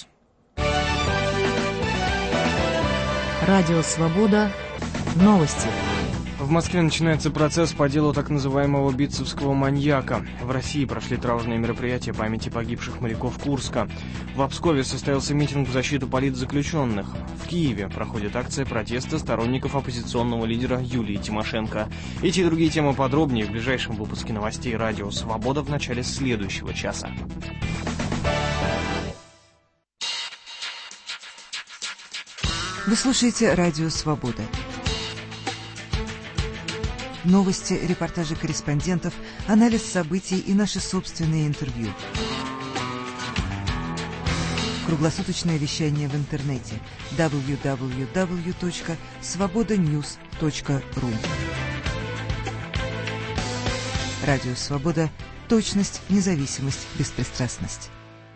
Радио Свобода. Новости. В Москве начинается процесс по делу так называемого битцевского маньяка. В России прошли траурные мероприятия памяти погибших моряков Курска. В Пскове состоялся митинг в защиту политзаключенных. В Киеве проходит акция протеста сторонников оппозиционного лидера Юлии Тимошенко. Эти и другие темы подробнее в ближайшем выпуске новостей «Радио Свобода» в начале следующего часа. Вы слушаете «Радио Свобода». Новости, репортажи корреспондентов, анализ событий и наши собственные интервью. Круглосуточное вещание в интернете дабл ю дабл ю дабл ю точка свобода ньюс точка ру. Радио Свобода. Точность, независимость, беспристрастность.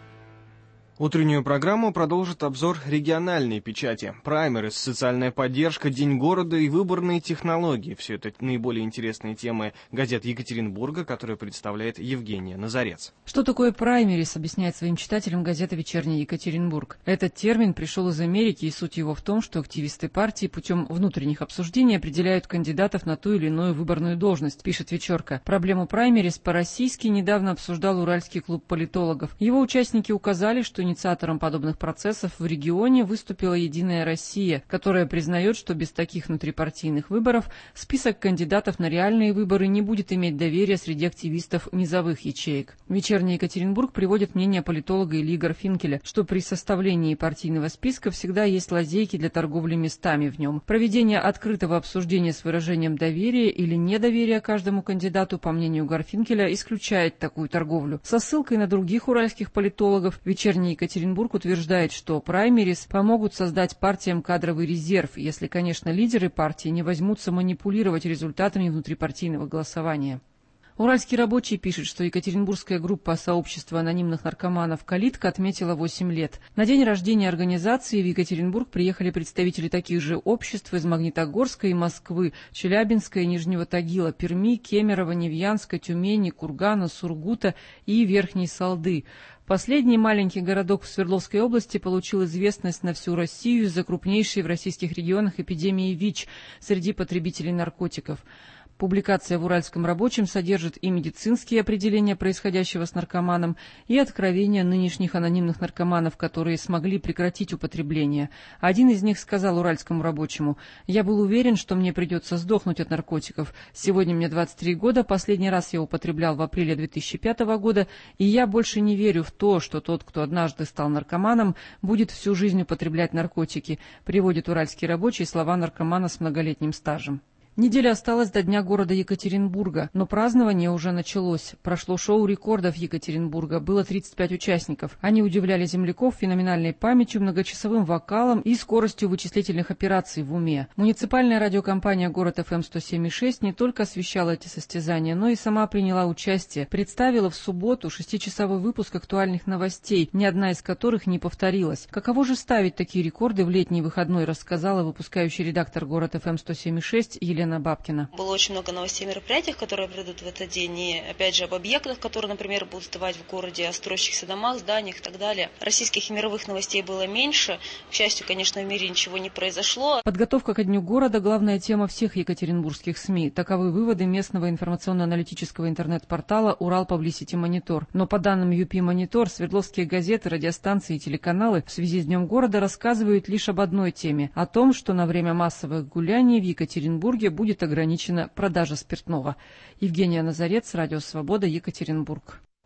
Утреннюю программу продолжит обзор региональной печати. Праймерис, социальная поддержка, День города и выборные технологии. Все это наиболее интересные темы газет Екатеринбурга, которые представляет Евгения Назарец. Что такое праймерис, объясняет своим читателям газета «Вечерний Екатеринбург». Этот термин пришел из Америки, и суть его в том, что активисты партии путем внутренних обсуждений определяют кандидатов на ту или иную выборную должность, пишет «Вечерка». Проблему праймерис по-российски недавно обсуждал Уральский клуб политологов. Его участники указали, что инициатором подобных процессов в регионе выступила «Единая Россия», которая признает, что без таких внутрипартийных выборов список кандидатов на реальные выборы не будет иметь доверия среди активистов низовых ячеек. «Вечерний Екатеринбург» приводит мнение политолога Ильи Гарфинкеля, что при составлении партийного списка всегда есть лазейки для торговли местами в нем. Проведение открытого обсуждения с выражением доверия или недоверия каждому кандидату, по мнению Гарфинкеля, исключает такую торговлю. Со ссылкой на других уральских политологов «Вечерний Екатеринбург» утверждает, что праймерис помогут создать партиям кадровый резерв, если, конечно, лидеры партии не возьмутся манипулировать результатами внутрипартийного голосования. Уральский рабочий пишет, что екатеринбургская группа сообщества анонимных наркоманов «Калитка» отметила восемь лет. На день рождения организации в Екатеринбург приехали представители таких же обществ из Магнитогорска и Москвы, Челябинска и Нижнего Тагила, Перми, Кемерово, Невьянска, Тюмени, Кургана, Сургута и Верхней Салды. Последний маленький городок в Свердловской области получил известность на всю Россию из-за крупнейшей в российских регионах эпидемии ВИЧ среди потребителей наркотиков. Публикация в «Уральском рабочем» содержит и медицинские определения происходящего с наркоманом, и откровения нынешних анонимных наркоманов, которые смогли прекратить употребление. Один из них сказал «Уральскому рабочему»: «Я был уверен, что мне придется сдохнуть от наркотиков. Сегодня мне двадцать три года, последний раз я употреблял в апреле две тысячи пятого года, и я больше не верю в то, что тот, кто однажды стал наркоманом, будет всю жизнь употреблять наркотики», приводит «Уральский рабочий» слова наркомана с многолетним стажем. Неделя осталась до Дня города Екатеринбурга, но празднование уже началось. Прошло шоу рекордов Екатеринбурга, было тридцать пять участников. Они удивляли земляков феноменальной памятью, многочасовым вокалом и скоростью вычислительных операций в уме. Муниципальная радиокомпания «Город эф эм сто семь и шесть» не только освещала эти состязания, но и сама приняла участие. Представила в субботу шестичасовой выпуск актуальных новостей, ни одна из которых не повторилась. Каково же ставить такие рекорды в летний выходной, рассказала выпускающий редактор «Город эф эм сто семь и шесть» Елена Бабкина. Было очень много новостей о мероприятиях, которые пройдут в этот день, и опять же об объектах, которые, например, будут вставать в городе, о строящихся домах, зданиях и так далее. Российских и мировых новостей было меньше. К счастью, конечно, в мире ничего не произошло. Подготовка ко Дню города – главная тема всех екатеринбургских СМИ. Таковы выводы местного информационно-аналитического интернет-портала «Урал Паблисити Монитор». Но по данным ю пи Монитор, свердловские газеты, радиостанции и телеканалы в связи с Днем города рассказывают лишь об одной теме – о том, что на время массовых гуляний в Екатеринбурге будет ограничена продажа спиртного. Евгения Назарец, Радио Свобода, Екатеринбург.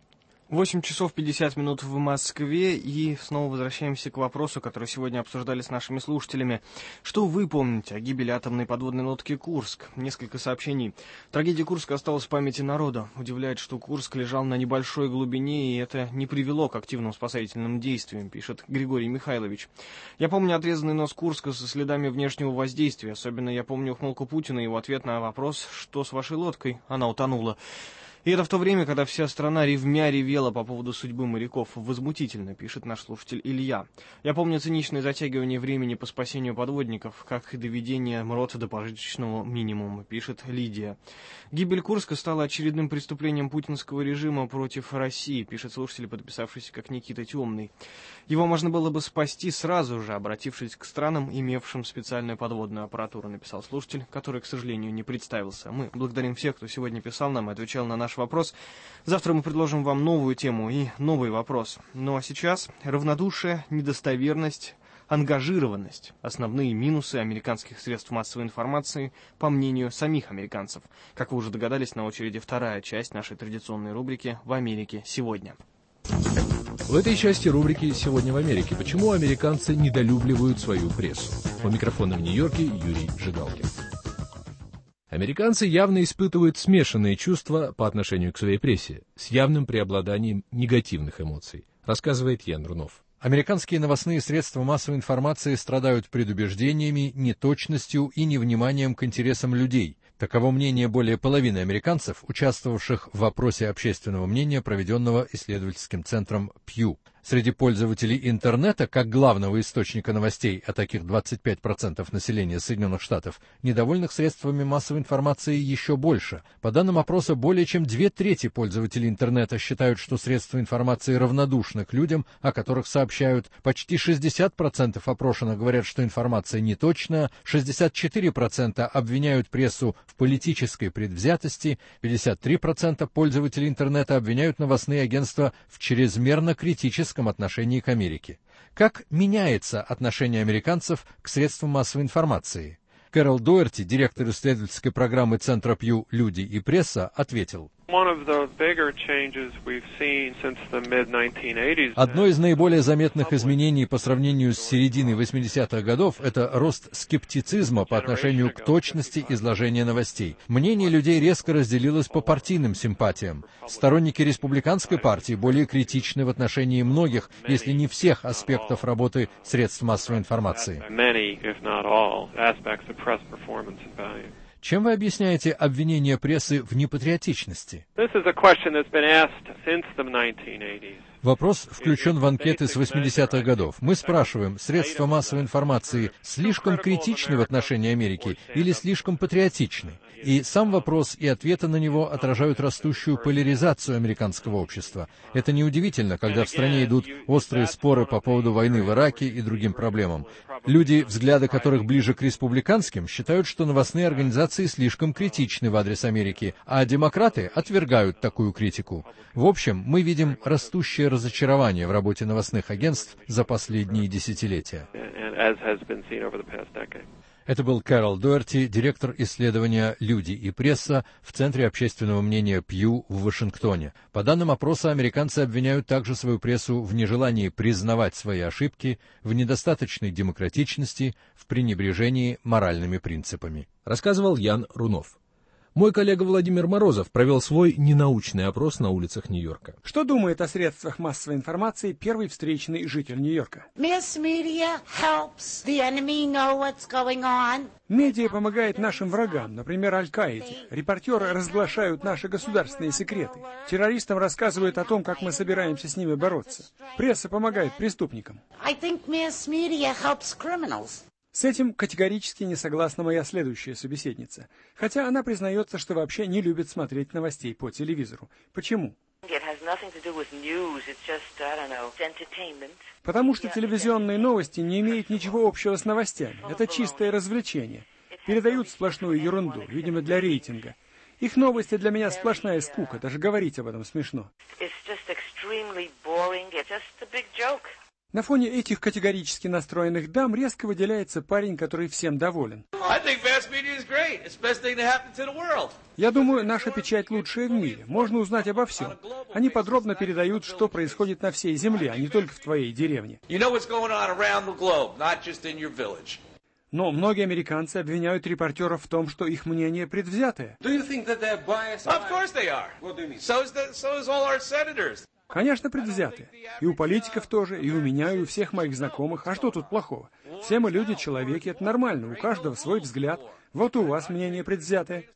восемь часов пятьдесят минут в Москве, и снова возвращаемся к вопросу, который сегодня обсуждали с нашими слушателями. Что вы помните о гибели атомной подводной лодки «Курск»? Несколько сообщений. Трагедия Курска осталась в памяти народа. Удивляет, что Курск лежал на небольшой глубине, и это не привело к активным спасательным действиям, пишет Григорий Михайлович. Я помню отрезанный нос Курска со следами внешнего воздействия. Особенно я помню ухмылку Путина и его ответ на вопрос, что с вашей лодкой? Она утонула. И это в то время, когда вся страна ревмя ревела по поводу судьбы моряков. Возмутительно, пишет наш слушатель Илья. Я помню циничное затягивание времени по спасению подводников, как и доведение МРОТ до пожиточного минимума, пишет Лидия. Гибель Курска стала очередным преступлением путинского режима против России, пишет слушатель, подписавшийся как Никита Темный. Его можно было бы спасти сразу же, обратившись к странам, имевшим специальную подводную аппаратуру, написал слушатель, который, к сожалению, не представился. Мы благодарим всех, кто сегодня писал нам и отвечал на наш вопрос. Завтра мы предложим вам новую тему и новый вопрос. Ну а сейчас равнодушие, недостоверность, ангажированность – основные минусы американских средств массовой информации, по мнению самих американцев. Как вы уже догадались, на очереди вторая часть нашей традиционной рубрики «В Америке сегодня». В этой части рубрики «Сегодня в Америке». Почему американцы недолюбливают свою прессу? У микрофона в Нью-Йорке Юрий Жигалкин. Американцы явно испытывают смешанные чувства по отношению к своей прессе, с явным преобладанием негативных эмоций, рассказывает Ян Рунов. Американские новостные средства массовой информации страдают предубеждениями, неточностью и невниманием к интересам людей. Таково мнение более половины американцев, участвовавших в опросе общественного мнения, проведенного исследовательским центром Пью. Среди пользователей интернета, как главного источника новостей, а таких двадцать пять процентов населения Соединенных Штатов, недовольных средствами массовой информации еще больше. По данным опроса, более чем две трети пользователей интернета считают, что средства информации равнодушны к людям, о которых сообщают. Почти шестьдесят процентов опрошенных говорят, что информация неточная, шестьдесят четыре процента обвиняют прессу в политической предвзятости, пятьдесят три процента пользователей интернета обвиняют новостные агентства в чрезмерно критическом отношении к Америке. Как меняется отношение американцев к средствам массовой информации? Кэрол Дуэрти, директор исследовательской программы Центра Пью «Люди и пресса», ответил. Одно из наиболее заметных изменений по сравнению с серединой восьмидесятых годов – это рост скептицизма по отношению к точности изложения новостей. Мнение людей резко разделилось по партийным симпатиям. Сторонники республиканской партии более критичны в отношении многих, если не всех аспектов работы средств массовой информации. Чем вы объясняете обвинение прессы в непатриотичности? Вопрос включен в анкеты с восьмидесятых годов. Мы спрашиваем, средства массовой информации слишком критичны в отношении Америки или слишком патриотичны? И сам вопрос и ответы на него отражают растущую поляризацию американского общества. Это неудивительно, когда в стране идут острые споры по поводу войны в Ираке и другим проблемам. Люди, взгляды которых ближе к республиканским, считают, что новостные организации слишком критичны в адрес Америки, а демократы отвергают такую критику. В общем, мы видим растущее разочарование в работе новостных агентств за последние десятилетия. Это был Кэрол Дуэрти, директор исследования «Люди и пресса» в Центре общественного мнения Пью в Вашингтоне. По данным опроса, американцы обвиняют также свою прессу в нежелании признавать свои ошибки, в недостаточной демократичности, в пренебрежении моральными принципами. Рассказывал Ян Рунов. Мой коллега Владимир Морозов провел свой ненаучный опрос на улицах Нью-Йорка. Что думает о средствах массовой информации первый встречный житель Нью-Йорка? Медиа помогает нашим врагам, например, Аль-Каиде. Репортеры разглашают наши государственные секреты. Террористам рассказывают о том, как мы собираемся с ними бороться. Пресса помогает преступникам. С этим категорически не согласна моя следующая собеседница, хотя она признается, что вообще не любит смотреть новостей по телевизору. Почему? Потому что телевизионные новости не имеют ничего общего с новостями. Это чистое развлечение. Передают сплошную ерунду, видимо, для рейтинга. Их новости для меня сплошная скука, даже говорить об этом смешно. На фоне этих категорически настроенных дам резко выделяется парень, который всем доволен. Я думаю, наша печать лучшая в мире. Можно узнать обо всем. Они подробно передают, что происходит на всей земле, а не только в твоей деревне. Но многие американцы обвиняют репортеров в том, что их мнение предвзятое. Конечно, предвзятые. И у политиков тоже, и у меня, и у всех моих знакомых. А что тут плохого? Все мы люди, человеки, это нормально. У каждого свой взгляд. Вот у вас мнение предвзятое.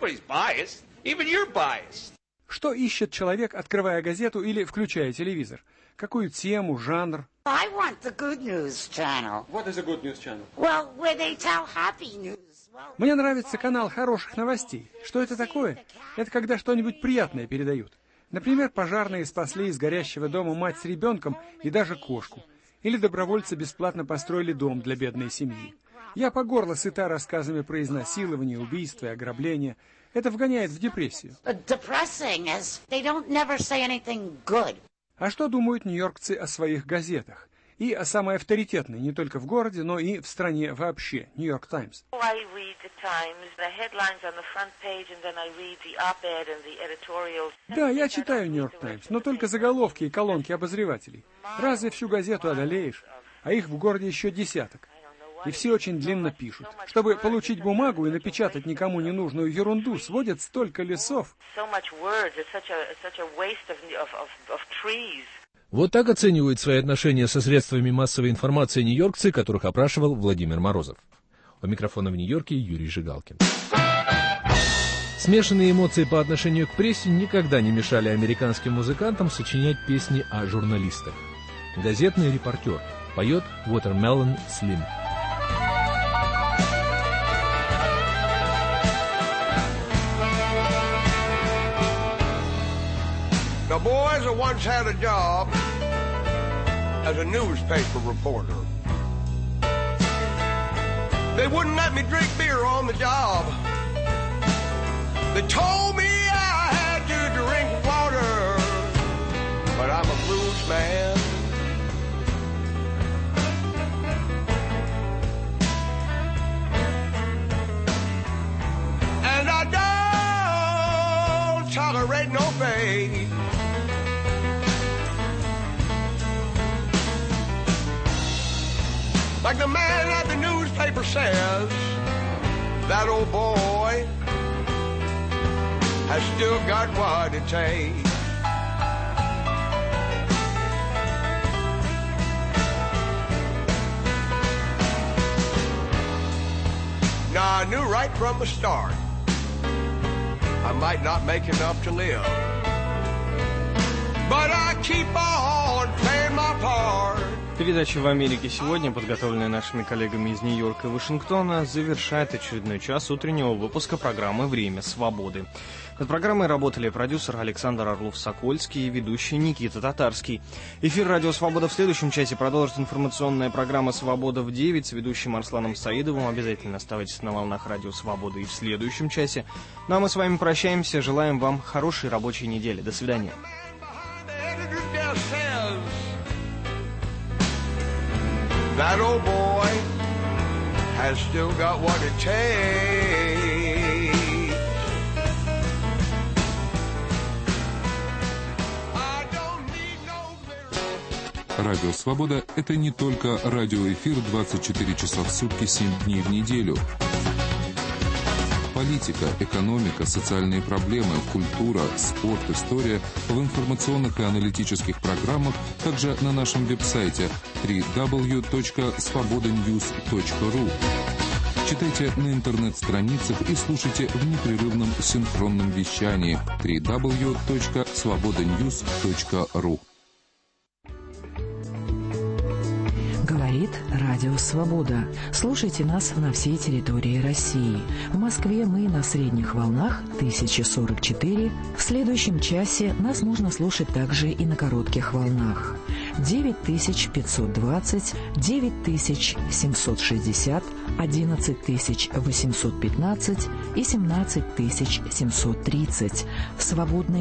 Что ищет человек, открывая газету или включая телевизор? Какую тему, жанр? I want the good news channel. What is a good news channel? Well, where they tell happy news. Мне нравится канал хороших новостей. Что это такое? Это когда что-нибудь приятное передают. Например, пожарные спасли из горящего дома мать с ребенком и даже кошку. Или добровольцы бесплатно построили дом для бедной семьи. Я по горло сыта рассказами про изнасилование, убийства и ограбления. Это вгоняет в депрессию. А что думают нью-йоркцы о своих газетах? И о самой авторитетной, не только в городе, но и в стране вообще, «Нью-Йорк Таймс». Да, я читаю «Нью-Йорк Таймс», но только заголовки и колонки обозревателей. Разве всю газету одолеешь? А их в городе еще десяток. И все очень длинно пишут. Чтобы получить бумагу и напечатать никому не нужную ерунду, сводят столько лесов. Вот так оценивают свои отношения со средствами массовой информации нью-йоркцы, которых опрашивал Владимир Морозов. У микрофона в Нью-Йорке Юрий Жигалкин. Смешанные эмоции по отношению к прессе никогда не мешали американским музыкантам сочинять песни о журналистах. Газетный репортер поет Watermelon Slim. The boys I once had a job as a newspaper reporter. They wouldn't let me drink beer on the job. They told me I had to drink water, but I'm a blues man. And I don't tolerate no pain. Like the man at the newspaper says, that old boy has still got what it takes. Now I knew right from the start I might not make enough to live, but I keep on playing my part. Передача «В Америке сегодня», подготовленная нашими коллегами из Нью-Йорка и Вашингтона, завершает очередной час утреннего выпуска программы «Время свободы». Над программой работали продюсер Александр Орлов-Сокольский и ведущий Никита Татарский. Эфир «Радио Свобода» в следующем часе продолжит информационная программа «Свобода в девять» с ведущим Арсланом Саидовым. Обязательно оставайтесь на волнах «Радио Свобода» и в следующем часе. Ну а мы с вами прощаемся. Желаем вам хорошей рабочей недели. До свидания. That old boy has still got what it takes. Радио «Свобода» — это не только радиоэфир двадцать четыре часа в сутки, семь дней в неделю. Политика, экономика, социальные проблемы, культура, спорт, история в информационных и аналитических программах, также на нашем веб-сайте дабл ю дабл ю дабл ю точка свобода ньюс точка ру. Читайте на интернет-страницах и слушайте в непрерывном синхронном вещании дабл ю дабл ю дабл ю точка свобода ньюс точка ру. Говорит Радио Свобода. Слушайте нас на всей территории России. В Москве мы на средних волнах тысяча сорок четыре. В следующем часе нас можно слушать также и на коротких волнах. девять тысяч пятьсот двадцать, девять тысяч семьсот шестьдесят, одиннадцать тысяч восемьсот пятнадцать и семнадцать тысяч семьсот тридцать. В свободной